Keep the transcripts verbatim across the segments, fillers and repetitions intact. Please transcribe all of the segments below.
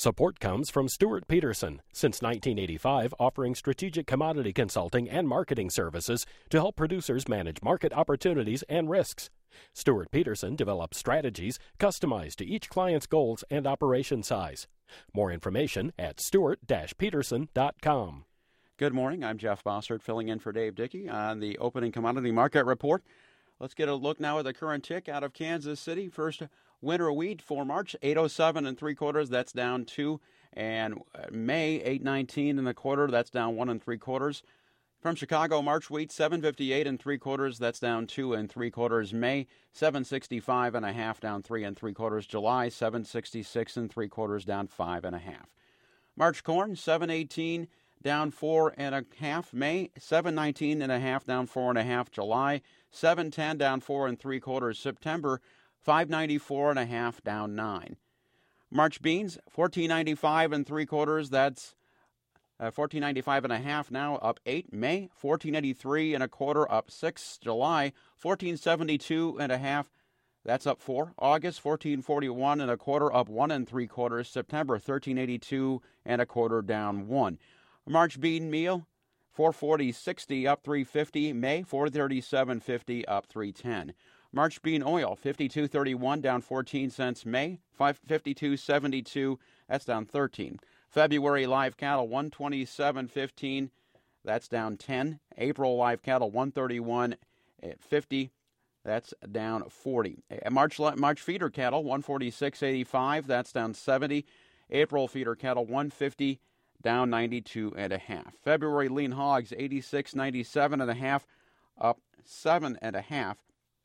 Support comes from Stuart Peterson, since nineteen eighty-five offering strategic commodity consulting and marketing services to help producers manage market opportunities and risks. Stuart Peterson develops strategies customized to each client's goals and operation size. More information at stuart dash peterson dot com. Good morning. I'm Jeff Bossert, filling in for Dave Dickey on the opening commodity market report. Let's get a look now at the current tick out of Kansas City. First, winter wheat for March, eight oh seven and three quarters. That's down two. And May, eight nineteen and a quarter. That's down one and three quarters. From Chicago, March wheat, seven fifty-eight and three quarters. That's down two and three quarters. May, seven sixty-five and a half, down three and three quarters. July, seven sixty-six and three quarters, down five and a half. March corn, seven eighteen, down four and a half. May, seven nineteen and a half, down four and a half. July, seven ten, down four and three quarters. September, five ninety-four and a half, down nine. March beans, fourteen ninety-five and three quarters. That's uh, fourteen ninety-five and a half now, up eight. May, fourteen eighty-three and a quarter, up six. July, fourteen seventy-two and a half. That's up four. August, fourteen forty-one and a quarter, up one and three quarters. September, thirteen eighty-two and a quarter, down one. March bean meal, four forty sixty, up three fifty. May, four thirty-seven fifty, up three ten. March bean oil, fifty-two thirty-one, down fourteen cents. May, fifty-two seventy-two, that's down thirteen. February live cattle, one twenty-seven fifteen, that's down ten. April live cattle, one thirty-one fifty, that's down forty. March March feeder cattle, one forty-six eighty-five, that's down seventy. April feeder cattle, one fifty, down ninety-two and a half. February lean hogs, eighty-six ninety-seven and a half, up seven and a half.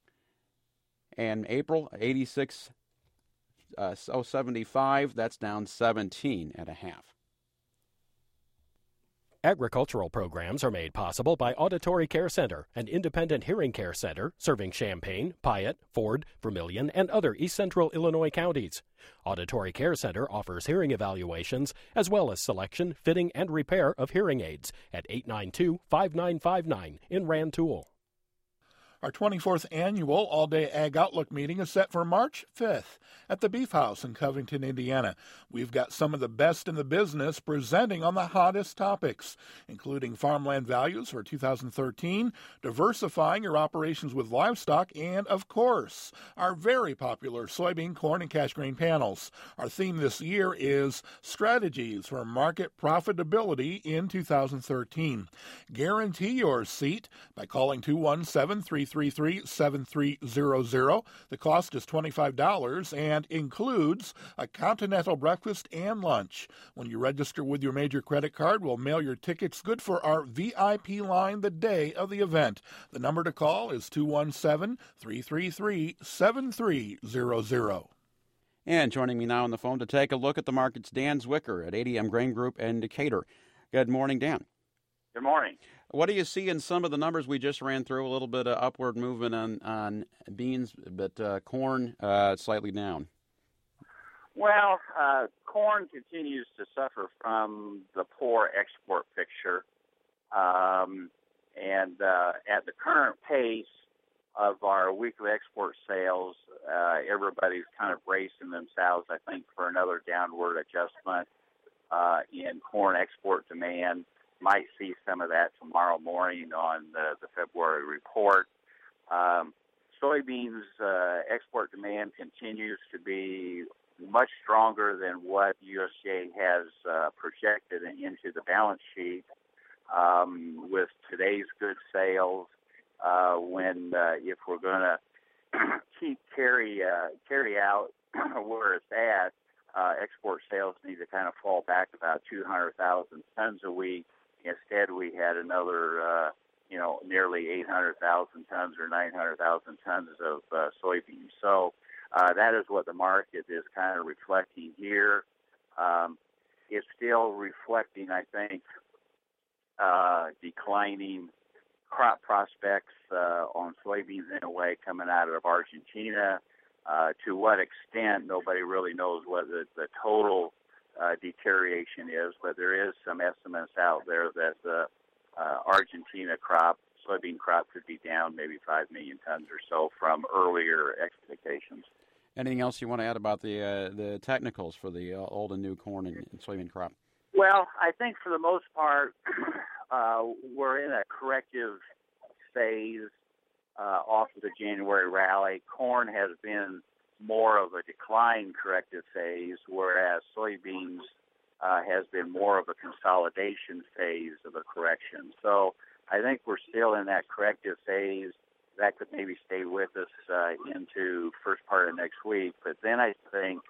And April, eighty-six seventy-five, that's down seventeen and a half. Agricultural programs are made possible by Auditory Care Center, an independent hearing care center serving Champaign, Piatt, Ford, Vermilion, and other East Central Illinois counties. Auditory Care Center offers hearing evaluations as well as selection, fitting, and repair of hearing aids at eight nine two, five nine five nine in Rantoul. Our twenty-fourth annual All-Day Ag Outlook meeting is set for March fifth at the Beef House in Covington, Indiana. We've got some of the best in the business presenting on the hottest topics, including farmland values for two thousand thirteen, diversifying your operations with livestock, and, of course, our very popular soybean, corn, and cash grain panels. Our theme this year is Strategies for Market Profitability in two thousand thirteen. Guarantee your seat by calling two one seven, three three three, seven three zero zero. The cost is twenty-five dollars and includes a continental breakfast and lunch. When you register with your major credit card, we'll mail your tickets good for our V I P line the day of the event. The number to call is two one seven, three three three, seven three zero zero. And joining me now on the phone to take a look at the markets, Dan Zwicker at A D M Grain Group in Decatur. Good morning, Dan. Good morning. What do you see in some of the numbers we just ran through? A little bit of upward movement on, on beans, but uh, corn uh, slightly down. Well, uh, corn continues to suffer from the poor export picture. Um, and uh, at the current pace of our weekly export sales, uh, everybody's kind of bracing themselves, I think, for another downward adjustment uh, in corn export demand. Might see some of that tomorrow morning on the, the February report. Um, soybeans uh, export demand continues to be much stronger than what U S D A has uh, projected into the balance sheet. Um, with today's good sales, uh, when uh, if we're going to keep carry uh, carry out where it's at, uh, export sales need to kind of fall back about two hundred thousand tons a week. Instead, we had another, uh, you know, nearly eight hundred thousand tons or nine hundred thousand tons of uh, soybeans. So uh, that is what the market is kind of reflecting here. Um, it's still reflecting, I think, uh, declining crop prospects uh, on soybeans in a way coming out of Argentina. Uh, to what extent, nobody really knows what the, the total Uh, deterioration is, but there is some estimates out there that the uh, Argentina crop, soybean crop, could be down maybe five million tons or so from earlier expectations. Anything else you want to add about the uh, the technicals for the uh, old and new corn and, and soybean crop? Well, I think for the most part, uh, we're in a corrective phase uh, off of the January rally. Corn has been more of a decline corrective phase, whereas soybeans uh, has been more of a consolidation phase of a correction. So I think we're still in that corrective phase. That could maybe stay with us uh, into first part of next week. But then I think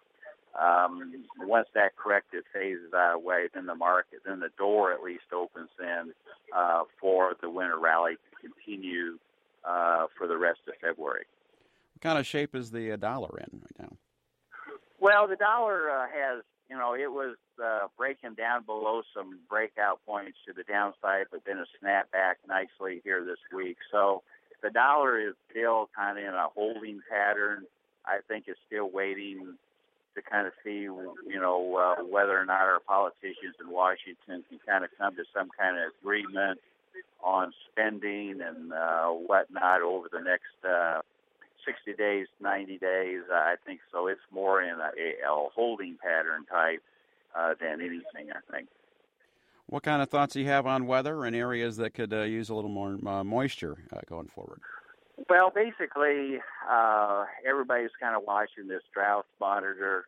um, once that corrective phase is out of the way, then the market, then the door at least opens then uh, for the winter rally to continue uh, for the rest of February. What kind of shape is the uh, dollar in right now? Well, the dollar uh, has, you know, it was uh, breaking down below some breakout points to the downside, but then a snapback nicely here this week. So the dollar is still kind of in a holding pattern. I think it's still waiting to kind of see, you know, uh, whether or not our politicians in Washington can kind of come to some kind of agreement on spending and uh, whatnot over the next uh, sixty days, ninety days. I think so. It's more in a, a holding pattern type uh, than anything, I think. What kind of thoughts do you have on weather and areas that could uh, use a little more uh, moisture uh, going forward? Well, basically, uh, everybody's kind of watching this drought monitor.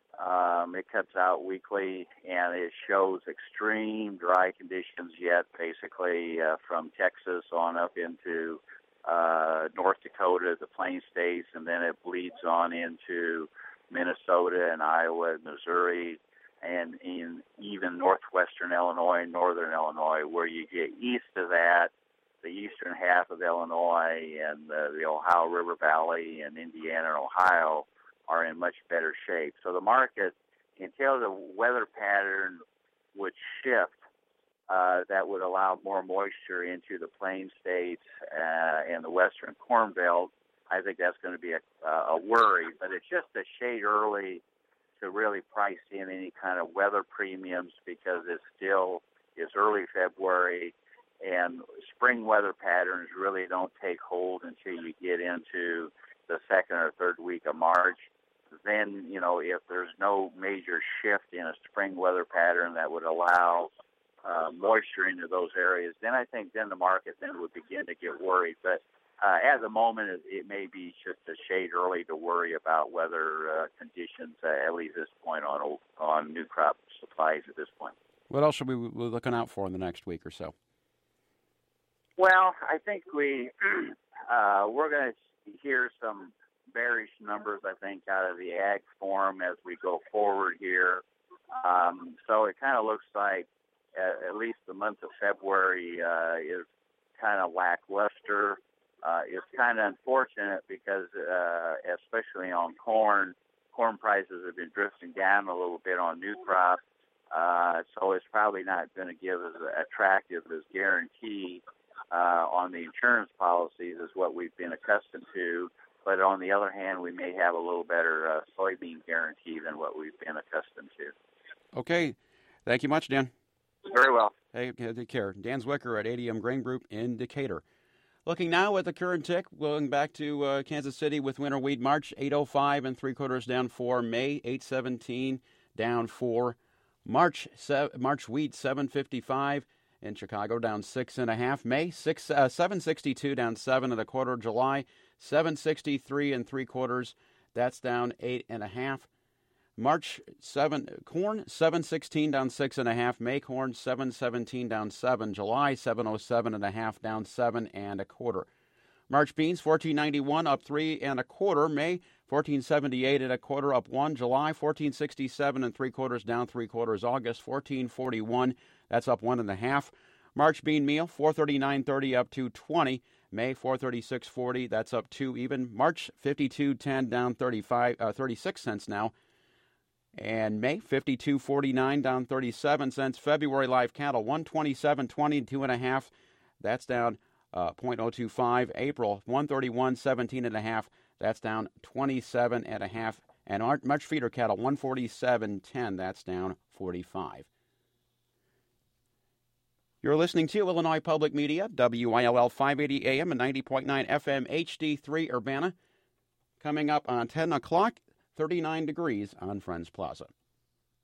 Um, it comes out weekly, and it shows extreme dry conditions yet, basically uh, from Texas on up into uh, North Dakota, the Plain States, and then it bleeds on into Minnesota and Iowa and Missouri, and in even northwestern Illinois and northern Illinois, where you get east of that, the eastern half of Illinois and the, the Ohio River Valley and Indiana and Ohio are in much better shape. So the market, until the weather pattern would shift, uh, that would allow more moisture into the Plain States uh, and the western Corn Belt, I think that's going to be a, a worry. But it's just a shade early to really price in any kind of weather premiums because it's still is early February, and spring weather patterns really don't take hold until you get into the second or third week of March. Then, you know, if there's no major shift in a spring weather pattern that would allow uh, moisture into those areas, then I think then the market then would begin to get worried. But Uh, at the moment, it, it may be just a shade early to worry about weather uh, conditions, uh, at least at this point, on on new crop supplies at this point. What else should we be looking out for in the next week or so? Well, I think we, uh, we're going to hear some bearish numbers, I think, out of the Ag Forum as we go forward here. Um, so it kind of looks like at, at least the month of February uh, is kind of lackluster. Uh, it's kind of unfortunate because, uh, especially on corn, corn prices have been drifting down a little bit on new crop. Uh, so it's probably not going to give as attractive as guarantee uh, on the insurance policies as what we've been accustomed to. But on the other hand, we may have a little better uh, soybean guarantee than what we've been accustomed to. Okay. Thank you much, Dan. Very well. Hey, take care. Dan Zwicker at A D M Grain Group in Decatur. Looking now at the current tick, going back to uh, Kansas City with winter wheat March, eight oh five and three quarters down four. May, eight seventeen down four. March se- March wheat, seven fifty-five. In Chicago, down six and a half. May, six uh, seven sixty-two down seven and a quarter. July, seven sixty-three and three quarters. That's down eight and a half. March seven corn seven sixteen down six and a half. May corn seven seventeen down seven. July seven oh seven and a half down seven and a quarter. March beans fourteen ninety one up three and a quarter. May fourteen seventy eight and a quarter up one. July fourteen sixty seven and three quarters down three quarters. August fourteen forty one, that's up one and a half. March bean meal four thirty nine thirty up two twenty. May four thirty six forty, that's up two even. March fifty two ten down thirty five uh, thirty six cents now. And May, fifty-two forty-nine, down thirty-seven cents. February live cattle, one twenty-seven twenty, two and a half. That's down uh, zero point zero two five. April, one thirty-one seventeen and a half. That's down twenty-seven and a half. And March feeder cattle, one forty-seven ten. That's down forty-five. You're listening to Illinois Public Media, W I L L five eighty A M and ninety point nine F M H D three Urbana. Coming up on ten o'clock. thirty-nine degrees on Friends Plaza.